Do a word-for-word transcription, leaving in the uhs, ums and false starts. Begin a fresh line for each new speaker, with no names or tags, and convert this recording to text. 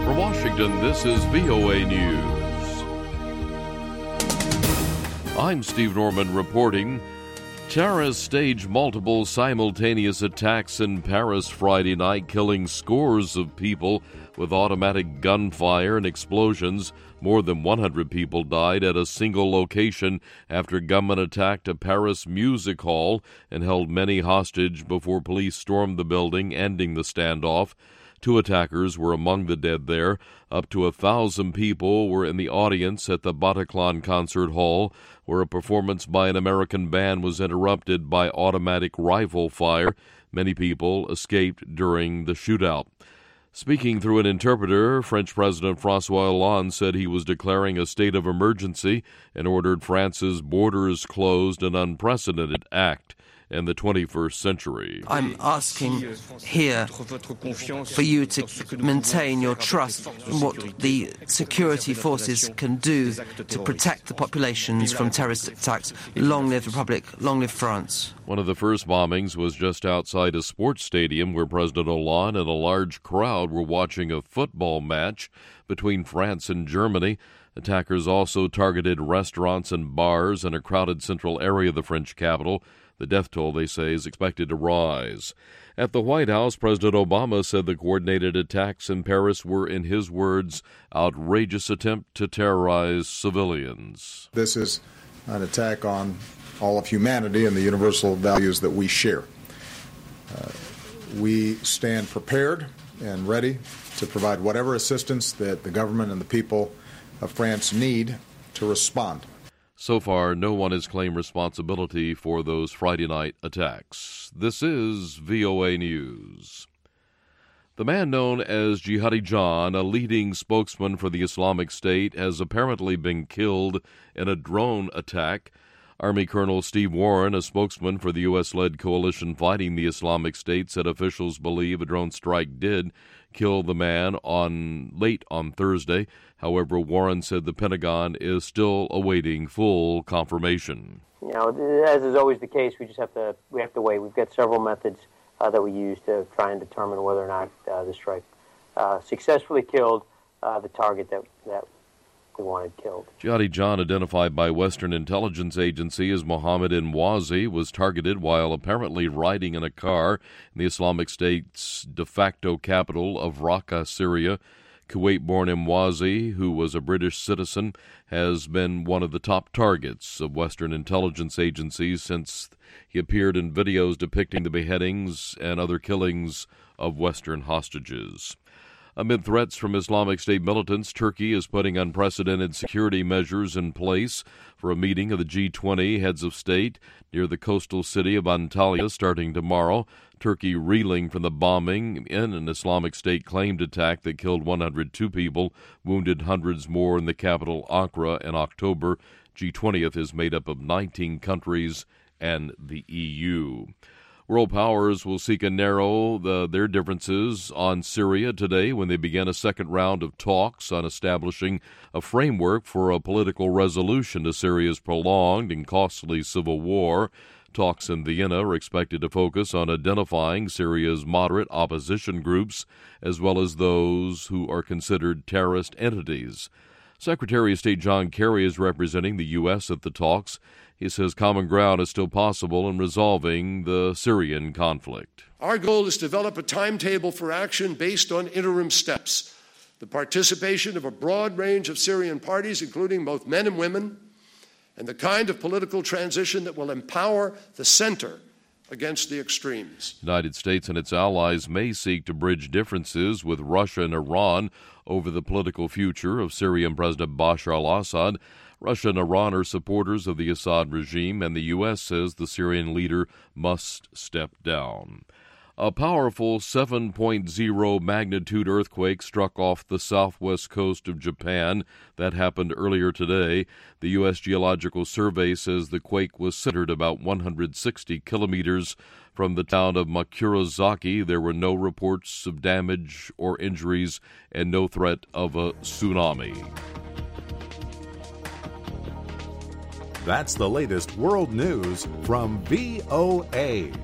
From Washington, this is V O A News. I'm Steve Norman reporting. Terrorists staged multiple simultaneous attacks in Paris Friday night, killing scores of people with automatic gunfire and explosions. More than one hundred people died at a single location after gunmen attacked a Paris music hall and held many hostage before police stormed the building, ending the standoff. Two attackers were among the dead there. Up to a thousand people were in the audience at the Bataclan Concert Hall, where a performance by an American band was interrupted by automatic rifle fire. Many people escaped during the shootout. Speaking through an interpreter, French President François Hollande said he was declaring a state of emergency and ordered France's borders closed, an unprecedented act in the twenty-first century.
I'm asking here for you to maintain your trust in what the security forces can do to protect the populations from terrorist attacks. Long live the Republic, long live France.
One of the first bombings was just outside a sports stadium where President Hollande and a large crowd were watching a football match between France and Germany. Attackers also targeted restaurants and bars in a crowded central area of the French capital. The death toll, they say, is expected to rise. At the White House, President Obama said the coordinated attacks in Paris were, in his words, outrageous attempt to terrorize civilians.
This is an attack on all of humanity and the universal values that we share. Uh, we stand prepared and ready to provide whatever assistance that the government and the people of France need to respond.
So far, no one has claimed responsibility for those Friday night attacks. This is V O A News. The man known as Jihadi John, a leading spokesman for the Islamic State, has apparently been killed in a drone attack. Army Colonel Steve Warren, a spokesman for the U S-led coalition fighting the Islamic State, said officials believe a drone strike did kill the man on late on Thursday. However, Warren said the Pentagon is still awaiting full confirmation.
You know, as is always the case, we just have to we have to wait. We've got several methods uh, that we use to try and determine whether or not uh, the strike uh, successfully killed uh, the target that that we wanted killed.
Jihadi John, identified by Western intelligence agency as Mohammed Nwazi, was targeted while apparently riding in a car in the Islamic State's de facto capital of Raqqa, Syria. Kuwait-born Nwazi, who was a British citizen, has been one of the top targets of Western intelligence agencies since he appeared in videos depicting the beheadings and other killings of Western hostages. Amid threats from Islamic State militants, Turkey is putting unprecedented security measures in place for a meeting of the G twenty heads of state near the coastal city of Antalya starting tomorrow. Turkey reeling from the bombing in an Islamic State claimed attack that killed one hundred two people, wounded hundreds more in the capital Ankara in October. G twentieth is made up of nineteen countries and the E U. World powers will seek to narrow the, their differences on Syria today when they begin a second round of talks on establishing a framework for a political resolution to Syria's prolonged and costly civil war. Talks in Vienna are expected to focus on identifying Syria's moderate opposition groups as well as those who are considered terrorist entities. Secretary of State John Kerry is representing the U S at the talks. He says common ground is still possible in resolving the Syrian conflict.
Our goal is to develop a timetable for action based on interim steps, the participation of a broad range of Syrian parties, including both men and women, and the kind of political transition that will empower the center against the extremes.
The United States and its allies may seek to bridge differences with Russia and Iran over the political future of Syrian President Bashar al-Assad. Russia and Iran are supporters of the Assad regime, and the U S says the Syrian leader must step down. A powerful seven point oh magnitude earthquake struck off the southwest coast of Japan. That happened earlier today. The U S Geological Survey says the quake was centered about one hundred sixty kilometers from the town of Makurazaki. There were no reports of damage or injuries and no threat of a tsunami.
That's the latest world news from V O A.